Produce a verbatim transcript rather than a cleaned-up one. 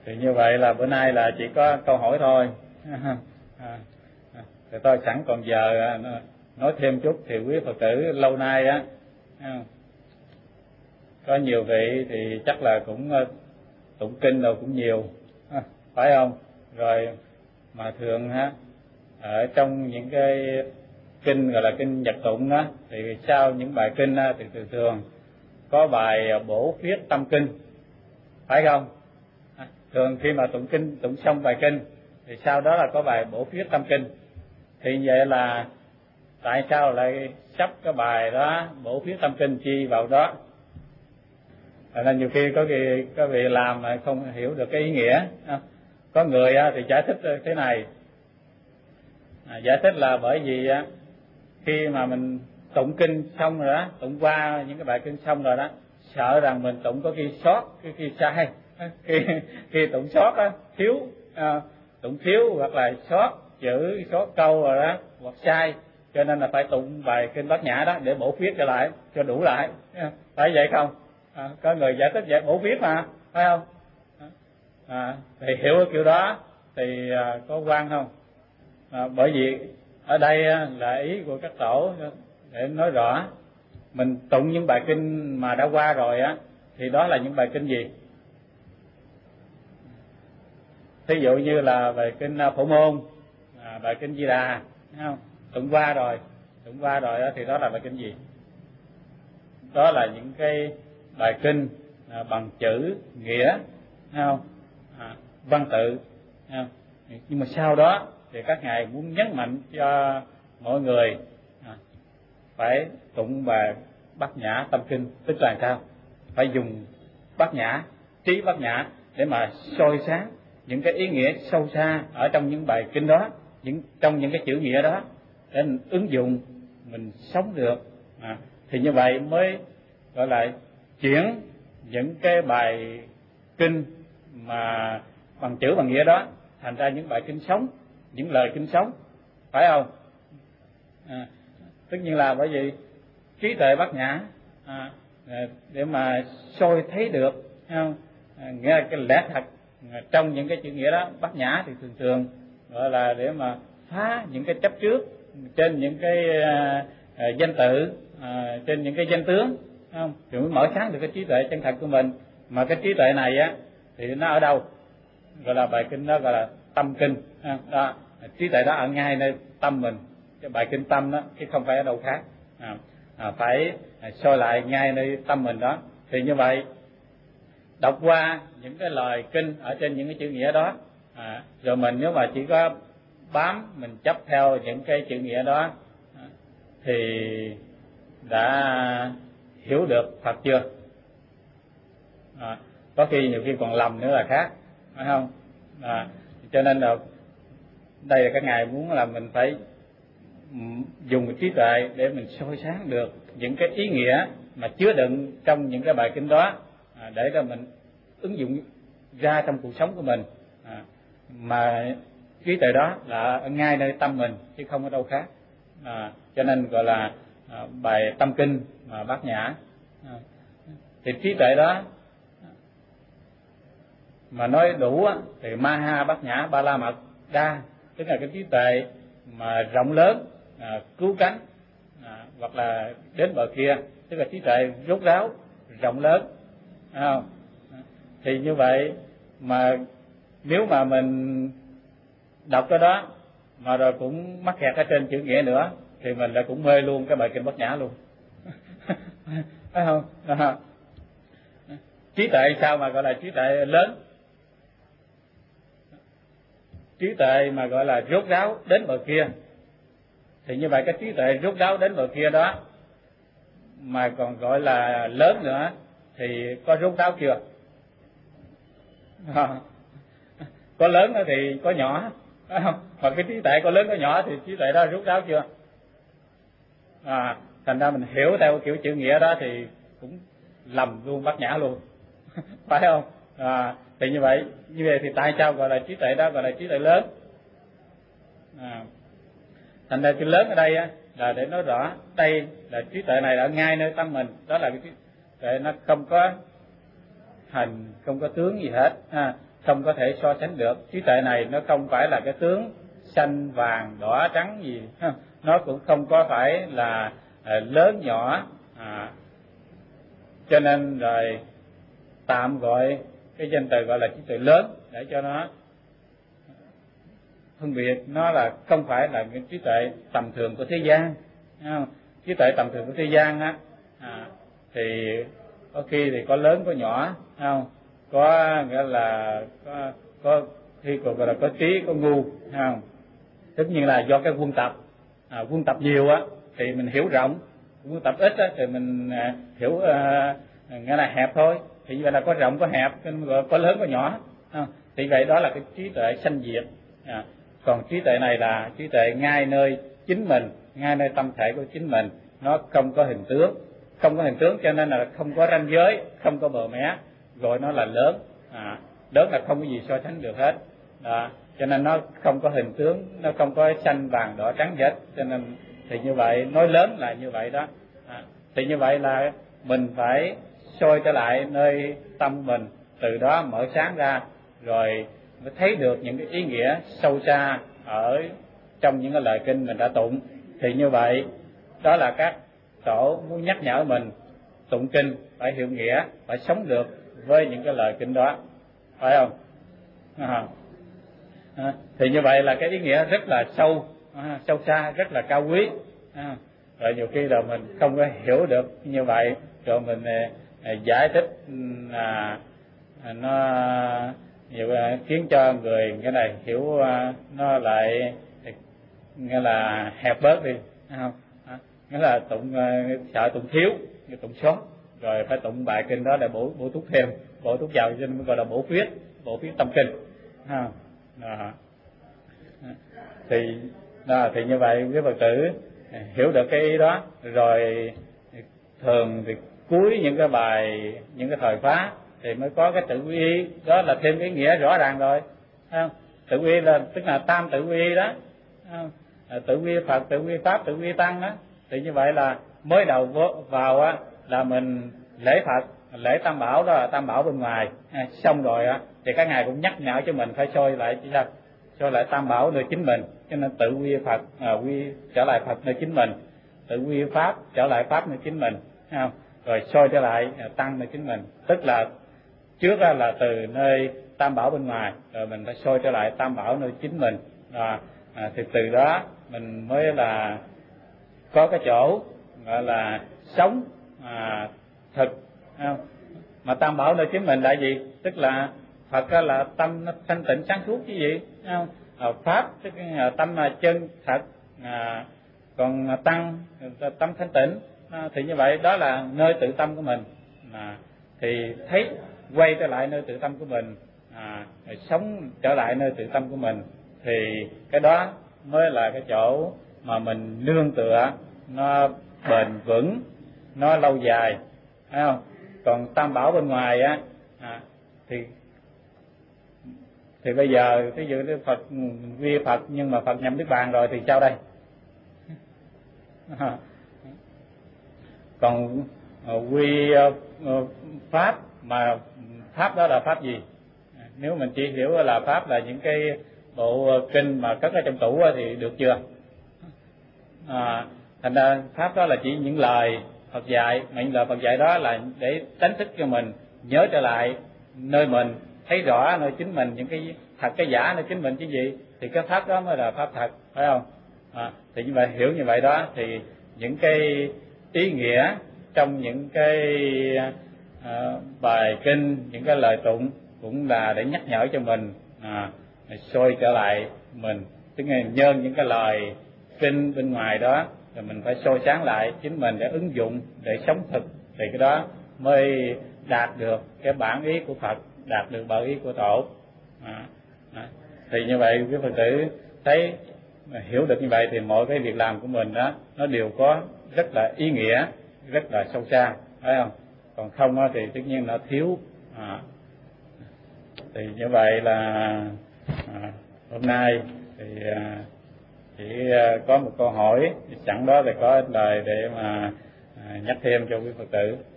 Thì như vậy là bữa nay là chỉ có câu hỏi thôi. À, thì tôi sẵn còn giờ nói thêm chút. Thì quý Phật tử lâu nay á, có nhiều vị thì chắc là cũng tụng kinh rồi cũng nhiều, phải không? Rồi mà thường ha, ở trong những cái kinh gọi là kinh Nhật tụng đó, thì sau những bài kinh đó, thì thường thường có bài bổ khuyết tâm kinh, phải không? Thường khi mà tụng kinh, tụng xong bài kinh thì sau đó là có bài bổ khuyết tâm kinh. Thì vậy là tại sao lại sắp cái bài đó bổ khuyết tâm kinh chi vào đó? Nên nhiều khi có vị có vị làm mà không hiểu được cái ý nghĩa. Có người thì giải thích thế này, à, giải thích là bởi vì khi mà mình tụng kinh xong rồi đó, tụng qua những cái bài kinh xong rồi đó, sợ rằng mình tụng có khi sót, cái khi sai, khi khi tụng sót á, thiếu à, tụng thiếu hoặc là sót chữ, sót câu rồi đó, hoặc sai, cho nên là phải tụng bài kinh Bát Nhã đó để bổ khuyết trở lại, cho đủ lại, phải vậy không? À, có người giải thích vậy, bổ khuyết mà, phải không? À, thì hiểu cái kiểu đó thì à, có quan không? À, bởi vì ở đây là ý của các tổ để nói rõ, mình tụng những bài kinh mà đã qua rồi á, thì đó là những bài kinh gì? Thí dụ như là bài kinh Phổ Môn, à, bài kinh Di Đà, thấy không? Tụng qua rồi, tụng qua rồi á, thì đó là bài kinh gì? Đó là những cái bài kinh à, bằng chữ nghĩa, thấy không? À, văn tự, thấy không? Nhưng mà sau đó thì các ngài muốn nhấn mạnh cho mọi người à, phải tụng bài Bát Nhã tâm kinh, tức là sao? Phải dùng Bát Nhã, trí Bát Nhã để mà soi sáng những cái ý nghĩa sâu xa ở trong những bài kinh đó, những trong những cái chữ nghĩa đó, để mình ứng dụng, mình sống được. À, thì như vậy mới gọi là chuyển những cái bài kinh mà bằng chữ bằng nghĩa đó thành ra những bài kinh sống, những lời kinh sống, phải không? À, tất nhiên là bởi vì trí tuệ Bát Nhã à, để mà soi thấy được, không? À, nghĩa là cái lẽ thật trong những cái chữ nghĩa đó. Bát Nhã thì thường thường gọi là để mà phá những cái chấp trước trên những cái à, à, danh tự, à, trên những cái danh tướng, không? Thì mới mở sáng được cái trí tuệ chân thật của mình. Mà cái trí tuệ này á thì nó ở đâu? Gọi là bài kinh đó gọi là tâm kinh đó. Trí tuệ đó ở ngay nơi tâm mình, cái bài kinh tâm đó, chứ không phải ở đâu khác. À, à, phải soi lại ngay nơi tâm mình đó. Thì như vậy đọc qua những cái lời kinh ở trên những cái chữ nghĩa đó, à, rồi mình nếu mà chỉ có bám, mình chấp theo những cái chữ nghĩa đó, à, thì đã hiểu được Phật chưa? À, có khi nhiều khi còn lầm nữa là khác, phải không? À, cho nên là đây là các ngài muốn là mình phải dùng cái trí tuệ để mình soi sáng được những cái ý nghĩa mà chứa đựng trong những cái bài kinh đó, à, để cho mình ứng dụng ra trong cuộc sống của mình. À, mà trí tuệ đó là ở ngay nơi tâm mình chứ không ở đâu khác. À, cho nên gọi là à, bài tâm kinh mà Bát Nhã. À, thì trí tuệ đó mà nói đủ á, thì Maha Bát Nhã Ba La Mật Đa, tức là cái trí tuệ mà rộng lớn, à, cứu cánh, à, hoặc là đến bờ kia, tức là trí tuệ rốt ráo rộng lớn, à, thì như vậy mà nếu mà mình đọc cái đó mà rồi cũng mắc kẹt ở trên chữ nghĩa nữa thì mình lại cũng mê luôn cái bài kinh Bát Nhã luôn. Phải không? À, trí tuệ sao mà gọi là trí tuệ lớn? Trí tuệ mà gọi là rốt ráo đến bờ kia, thì như vậy cái trí tuệ rốt ráo đến bờ kia đó mà còn gọi là lớn nữa thì có rốt ráo chưa? À, có lớn thì có nhỏ, phải không? Mà cái trí tuệ có lớn có nhỏ thì trí tuệ đó rốt ráo chưa? À, thành ra mình hiểu theo kiểu chữ nghĩa đó thì cũng lầm luôn Bát Nhã luôn. Phải không? À, thì như vậy như vậy thì tại sao gọi là trí tuệ đó gọi là trí tuệ lớn? À, thành ra chữ lớn ở đây á, là để nói rõ đây là trí tuệ này ở ngay nơi tâm mình, đó là cái trí tuệ nó không có hình, không có tướng gì hết, à, không có thể so sánh được. Trí tuệ này nó không phải là cái tướng xanh vàng đỏ trắng gì, nó cũng không có phải là lớn nhỏ, à, cho nên rồi tạm gọi cái danh từ gọi là trí tuệ lớn để cho nó phân biệt nó là không phải là cái trí tuệ tầm thường của thế gian. Không? Trí tuệ tầm thường của thế gian á, à, thì có khi thì có lớn có nhỏ, không? Có nghĩa là có có khi còn gọi là có trí có ngu, không? Tất nhiên là do cái quân tập, à, quân tập nhiều á thì mình hiểu rộng, quân tập ít á thì mình à, hiểu à, nghĩa là hẹp thôi. Thì như vậy là có rộng có hẹp, có lớn có nhỏ, không? Thì vậy đó là cái trí tuệ sanh diệt. À, còn trí tuệ này là trí tuệ ngay nơi chính mình, ngay nơi tâm thể của chính mình, nó không có hình tướng, không có hình tướng cho nên là không có ranh giới, không có bờ mé, gọi nó là lớn. À, lớn là không có gì so sánh được hết. Đó, cho nên nó không có hình tướng, nó không có xanh vàng đỏ trắng hết. Cho nên thì như vậy nói lớn là như vậy đó. À, thì như vậy là mình phải soi trở lại nơi tâm mình, từ đó mở sáng ra rồi mới thấy được những cái ý nghĩa sâu xa ở trong những cái lời kinh mình đã tụng. Thì như vậy đó là các tổ muốn nhắc nhở mình tụng kinh phải hiểu nghĩa, phải sống được với những cái lời kinh đó, phải không? À, à, thì như vậy là cái ý nghĩa rất là sâu, à, sâu xa, rất là cao quý. À, rồi nhiều khi là mình không có hiểu được như vậy, rồi mình à, giải thích là à, nó nhiều à, khiến cho người cái này hiểu à, nó lại nghĩa là hẹp bớt đi, không? À, nghĩa là tụng à, sợ tụng thiếu, tụng sót, rồi phải tụng bài kinh đó để bổ bổ túc thêm, bổ túc vào cho nên gọi là bổ khuyết, bổ khuyết tâm kinh. À, đó. Thì đó, thì như vậy quý Phật tử hiểu được cái ý đó rồi, thường thì cuối những cái bài, những cái thời pháp thì mới có cái tự quy y, đó là thêm cái nghĩa rõ ràng rồi, không? Tự quy y là tức là tam tự quy y đó, không? Tự quy Phật, tự quy pháp, tự quy tăng đó. Thì như vậy là mới đầu vào á là mình lễ Phật, lễ Tam Bảo, đó là Tam Bảo bên ngoài, à, xong rồi á thì các ngài cũng nhắc nhở cho mình phải soi lại chứ sao, soi lại Tam Bảo nơi chính mình. Cho nên tự quy Phật, à, quy trở lại Phật nơi chính mình, tự quy pháp trở lại pháp nơi chính mình, không? Rồi soi trở lại à, tăng nơi chính mình, tức là trước á là từ nơi Tam Bảo bên ngoài, rồi mình phải soi trở lại Tam Bảo nơi chính mình. À, à, thì từ đó mình mới là có cái chỗ gọi là sống à, thực, không? Mà Tam Bảo nơi chính mình là gì? Tức là Phật là tâm nó thanh tịnh sáng suốt chứ gì, không? À, pháp tức là tâm là chân thật, à, còn tăng tâm thanh tịnh. À, thì như vậy đó là nơi tự tâm của mình. À, thì thấy quay trở lại nơi tự tâm của mình, à, sống trở lại nơi tự tâm của mình, thì cái đó mới là cái chỗ mà mình nương tựa, nó bền vững, nó lâu dài, phải không? Còn Tam Bảo bên ngoài á, à, thì thì bây giờ ví dụ như Phật quy Phật nhưng mà Phật nhập niết bàn rồi thì sao đây? À, còn uh, quy uh, pháp mà pháp đó là pháp gì? Nếu mình chỉ hiểu là pháp là những cái bộ kinh mà cất ở trong tủ thì được chưa? À, thành ra pháp đó là chỉ những lời Phật dạy, mà những lời Phật dạy đó là để đánh thức cho mình nhớ trở lại nơi mình, thấy rõ nơi chính mình những cái thật cái giả nơi chính mình chứ gì, thì cái pháp đó mới là pháp thật, phải không? À, thì như vậy hiểu như vậy đó thì những cái ý nghĩa trong những cái à, bài kinh, những cái lời tụng cũng là để nhắc nhở cho mình à, soi trở lại mình, tức là nhân những cái lời kinh bên ngoài đó rồi mình phải soi sáng lại chính mình để ứng dụng, để sống thực, thì cái đó mới đạt được cái bản ý của Phật, đạt được bản ý của Tổ. À, à, thì như vậy quý Phật tử thấy hiểu được như vậy thì mọi cái việc làm của mình đó nó đều có rất là ý nghĩa, rất là sâu xa, phải không? Còn không thì tất nhiên nó thiếu. À, thì như vậy là à, hôm nay thì à, chỉ à, có một câu hỏi, sẵn đó thì có lời để mà à, nhắc thêm cho quý Phật tử.